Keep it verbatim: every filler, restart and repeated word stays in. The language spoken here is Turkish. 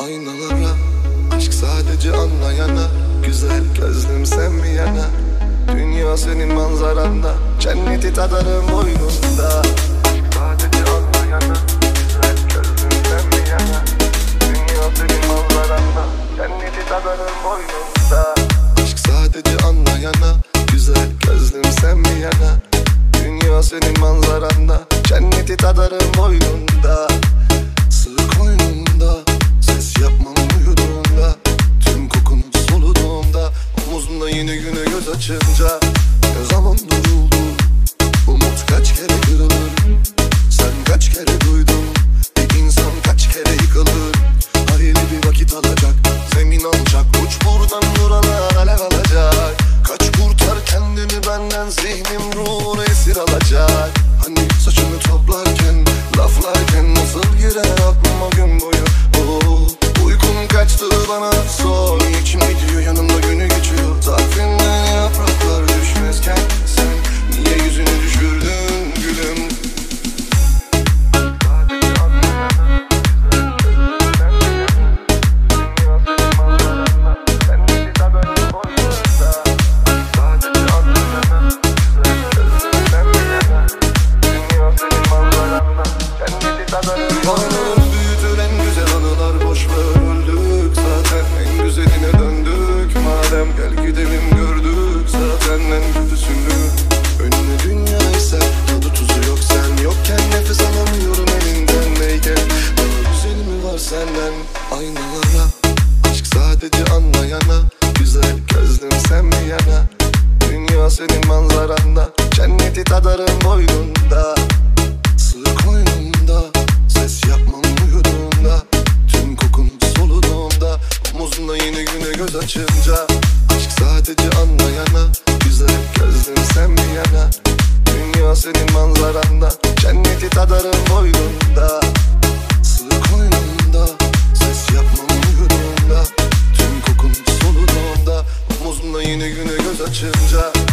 aynalara. Aşk sadece anlayana, güzel gözlüm sen mi yana? Dünya senin manzaranda, cenneti tadarım boynunda. Sadece anlayana, güzel gözlüm sen mi yana? Dünya senin manzaranda, cenneti tadarım boynunda. Aşk sadece anlayana, güzel gözlüm sen mi yana? Dünya senin manzaranda, cenneti tadarım boynunda. Sığ koynumda, ses yapmam uyuduğumda, tüm kokunu soluduğumda, omuzumda yeni güne göz açınca. Ne zaman duruldu, umut kaç kere kırılır, sen kaç kere duydun, bir insan kaç kere yıkılır. Hayli bir vakit alacak, zemin alacak, uç buradan buralar alev alacak. Kaç kurtar kendini benden, zihnim ruhunu esir alacak. Hani saçını toplarken, laflarken nasıl girer aklıma gün boyu. Oh, uykum kaçtı bana sor, içim gidiyor yanımda günü geçiyor. Takvimden yapraklar düşmezken sen niye yüzünü düşürdün gülüm? Anıları büyütür en güzel anılar, boş ver öldük zaten en güzeline döndük. Madem gel gidelim gördük zaten en kötüsünü. Önüne dünya ise tadı tuzu yok, sen yokken nefes alamıyorum elinden neyken. Daha güzel mi var senden aynalara? Aşk sadece anlayana, güzel gözlüm sen mi yana? Dünya senin manzaranda, cenneti tadarım boynunda. Sığ koynumda, ses yapmam uyuduğumda, tüm kokun soluduğumda, omuzumda yeni güne göz açınca. Aşk sadece anlayana, güzel gözlüm sen mi yana? Dünya senin manzaranda, cenneti tadarım boynunda. Sığ koynumda, ses yapmam uyuduğumda, tüm kokun soluduğumda, omuzumda yeni güne göz açınca.